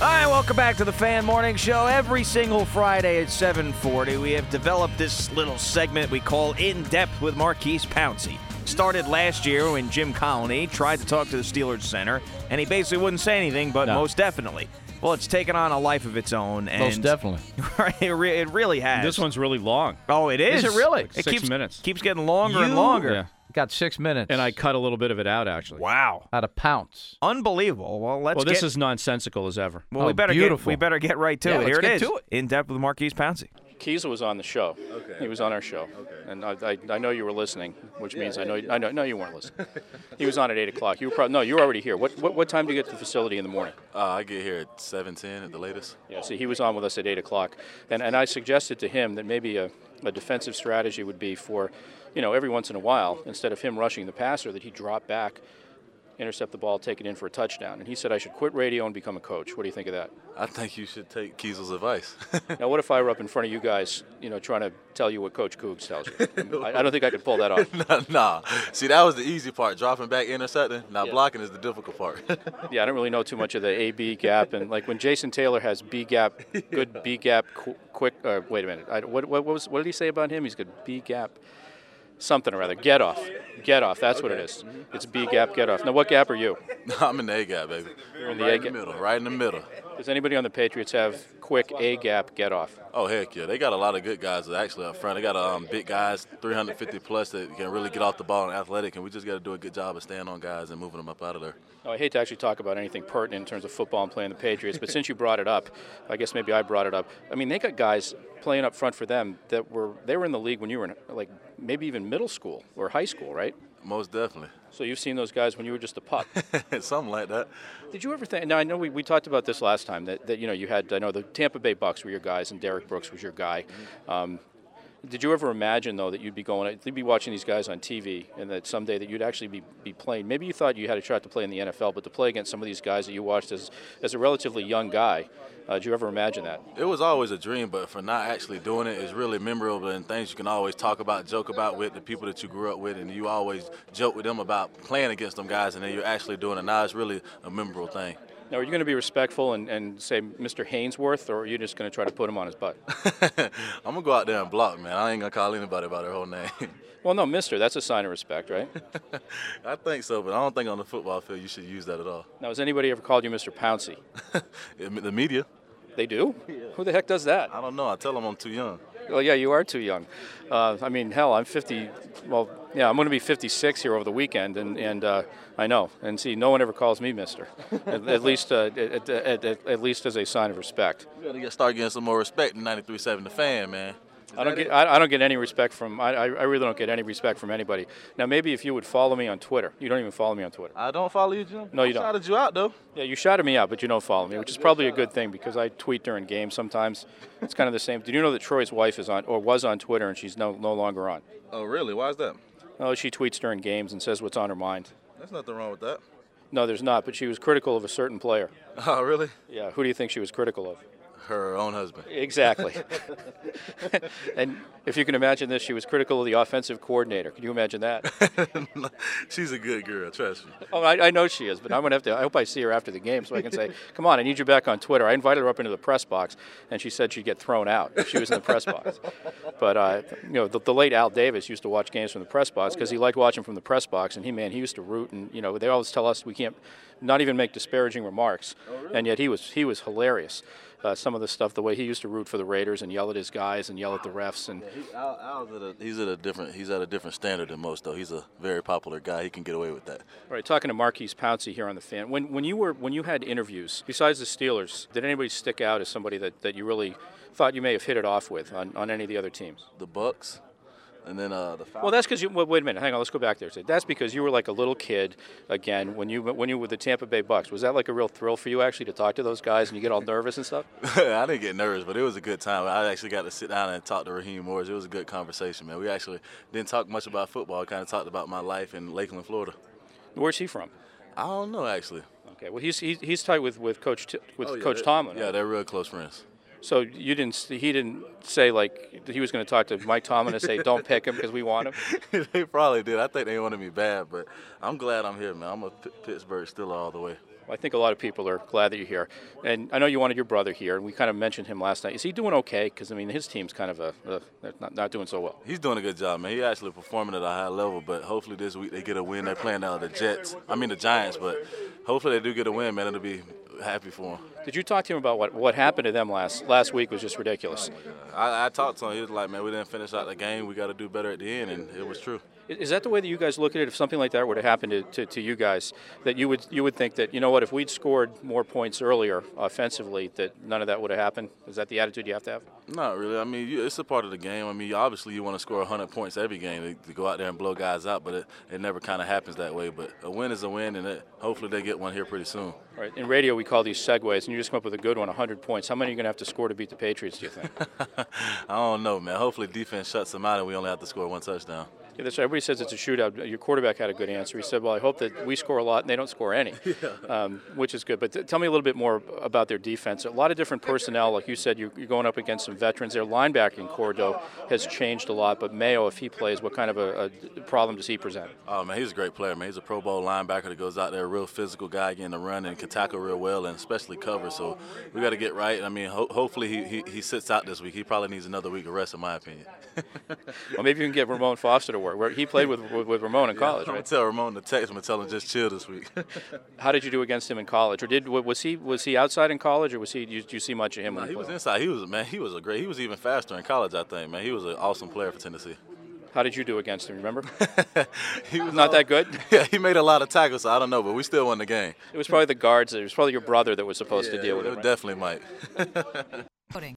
Hi, welcome back to the Fan Morning Show. Every single Friday at 7:40, we have developed this little segment we call In Depth with Marquise Pouncey. Started last year when Jim Colony tried to talk to the Steelers center, and he basically wouldn't say anything, but most definitely. Well, it's taken on a life of its own. And most definitely. It really has. This one's really long. Oh, it is? Is it really? It 6 minutes. Keeps getting longer and longer. Yeah. Got 6 minutes. And I cut a little bit of it out, actually. Wow. How to pounce. Unbelievable. Well, this is nonsensical as ever. Well, we better get right to it. Here it is. In Depth with Marquise Pouncey. Kiesel was on the show. Okay. He was on our show. Okay. And I know you were listening, which means I know you weren't listening. He was on at 8 o'clock. You were already here. What time do you get to the facility in the morning? I get here at 7:10 at the latest. Yeah, see, he was on with us at 8 o'clock. And I suggested to him that maybe a defensive strategy would be for, every once in a while, instead of him rushing the passer, that he drop back, intercept the ball, take it in for a touchdown. And he said I should quit radio and become a coach. What do you think of that? I think you should take Kiesel's advice. Now, what if I were up in front of you guys, trying to tell you what Coach Cougs tells you? I don't think I could pull that off. Nah. See, that was the easy part, dropping back, intercepting. Now, blocking is the difficult part. Yeah, I don't really know too much of the A-B gap. And, like, when Jason Taylor has B-gap, good B-gap, quick wait a minute. What did he say about him? He's good B-gap. Something or other. Get off. That's what it is. It's B gap, get off. Now, what gap are you? I'm in the A gap, baby. You're in the A gap. Right in the middle. Does anybody on the Patriots have quick A gap, get off? Oh, heck yeah. They got a lot of good guys actually up front. They got big guys, 350 plus, that can really get off the ball and athletic, and we just got to do a good job of staying on guys and moving them up out of there. Now, I hate to actually talk about anything pertinent in terms of football and playing the Patriots, but since you brought it up, I guess maybe I brought it up. I mean, they got guys playing up front for them that were in the league when you were in, like, maybe even middle school or high school, right? Most definitely. So you've seen those guys when you were just a pup. Something like that. Did you ever think? Now I know we talked about this last time that you had. I know the Tampa Bay Bucks were your guys and Derek Brooks was your guy. Did you ever imagine though that you'd be watching these guys on TV and that someday that you'd actually be playing? Maybe you thought you had a shot to play in the NFL, but to play against some of these guys that you watched as a relatively young guy. Did you ever imagine that? It was always a dream, but for not actually doing it is really memorable and things you can always talk about, joke about with the people that you grew up with, and you always joke with them about playing against them guys, and then you're actually doing it. Now it's really a memorable thing. Now, are you going to be respectful and say Mr. Hainsworth, or are you just going to try to put him on his butt? I'm going to go out there and block, man. I ain't going to call anybody by their whole name. Well, no, mister, that's a sign of respect, right? I think so, but I don't think on the football field you should use that at all. Now, has anybody ever called you Mr. Pouncey? The media. They do? Yeah. Who the heck does that? I don't know. I tell them I'm too young. Well, yeah, you are too young. I mean, hell, I'm 50. Well, yeah, I'm going to be 56 here over the weekend, and I know. And see, no one ever calls me Mister. at least as a sign of respect. You got to start getting some more respect in 93.7 The Fan, man. I don't get any respect from. I really don't get any respect from anybody. Now, maybe if you would follow me on Twitter. You don't even follow me on Twitter. I don't follow you, Jim. No, you don't. I shouted you out, though. Yeah, you shouted me out, but you don't follow me, which is probably a good thing because I tweet during games sometimes. It's kind of the same. Did you know that Troy's wife is on, or was on Twitter, and she's no longer on? Oh, really? Why is that? Oh, she tweets during games and says what's on her mind. There's nothing wrong with that. No, there's not, but she was critical of a certain player. Oh, really? Yeah, who do you think she was critical of? Her own husband. Exactly. And if you can imagine this, she was critical of the offensive coordinator. Can you imagine that? She's a good girl, trust me. Oh, I know she is, but I'm going to have to. I hope I see her after the game so I can say, come on, I need you back on Twitter. I invited her up into the press box, and she said she'd get thrown out if she was in the press box. But, the late Al Davis used to watch games from the press box because he liked watching from the press box, and he used to root. And, they always tell us we can't not even make disparaging remarks. Oh, really? And yet he was hilarious. Some of the stuff, the way he used to root for the Raiders and yell at his guys and yell at the refs, and he's at a different standard than most, though. He's a very popular guy. He can get away with that. All right, talking to Marquise Pouncey here on the Fan. When you had interviews besides the Steelers, did anybody stick out as somebody that you really thought you may have hit it off with on any of the other teams? The Bucks. And then the Falcons. Well, that's because wait a minute, hang on, let's go back there. So that's because you were like a little kid again when you were with the Tampa Bay Bucks. Was that like a real thrill for you actually to talk to those guys and you get all nervous and stuff? I didn't get nervous, but it was a good time. I actually got to sit down and talk to Raheem Morris. It was a good conversation, man. We actually didn't talk much about football. Kind of talked about my life in Lakeland, Florida. Where's he from? I don't know actually. Okay, well he's tight with Coach Tomlin. Yeah, they're real close friends. So he didn't say like he was going to talk to Mike Tomlin and say don't pick him because we want him? They probably did. I think they wanted me bad, but I'm glad I'm here, man. I'm a Pittsburgh Steeler all the way. I think a lot of people are glad that you're here. And I know you wanted your brother here, and we kind of mentioned him last night. Is he doing okay? Because, I mean, his team's kind of they're not doing so well. He's doing a good job, man. He's actually performing at a high level, but hopefully this week they get a win. They're playing the Giants, but hopefully they do get a win, man. It'll be happy for him. Did you talk to him about what happened to them last week was just ridiculous? I talked to him. He was like, man, we didn't finish out the game. We got to do better at the end, and it was true. Is that the way that you guys look at it? If something like that were to happen to you guys, that you would think that, you know what, if we'd scored more points earlier offensively, that none of that would have happened? Is that the attitude you have to have? Not really. I mean, it's a part of the game. I mean, obviously you want to score 100 points every game to go out there and blow guys out, but it never kind of happens that way. But a win is a win, and hopefully they get one here pretty soon. All right. In radio, we call these segues, and you just come up with a good one, 100 points. How many are you going to have to score to beat the Patriots, do you think? I don't know, man. Hopefully defense shuts them out, and we only have to score one touchdown. Yeah, that's right. Everybody says it's a shootout. Your quarterback had a good answer. He said, well, I hope that we score a lot and they don't score any, which is good. But tell me a little bit more about their defense. A lot of different personnel. Like you said, you're going up against some veterans. Their linebacking core, though, has changed a lot. But Mayo, if he plays, what kind of a problem does he present? Oh, man, he's a great player, man. He's a Pro Bowl linebacker that goes out there, a real physical guy getting the run and can tackle real well and especially cover. So we got to get right. I mean, hopefully he sits out this week. He probably needs another week of rest, in my opinion. Well, maybe you can get Ramon Foster to work. Where he played with Ramon in college, right? I'm going to tell Ramon to text him and tell him just chill this week. How did you do against him in college? Or was he outside in college, or did you see much of him? No, he was inside. He was even faster in college, I think, man. He was an awesome player for Tennessee. How did you do against him, remember? He was not that good? Yeah, he made a lot of tackles, so I don't know, but we still won the game. It was probably the guards. It was probably your brother that was supposed to deal with it. It right? definitely might.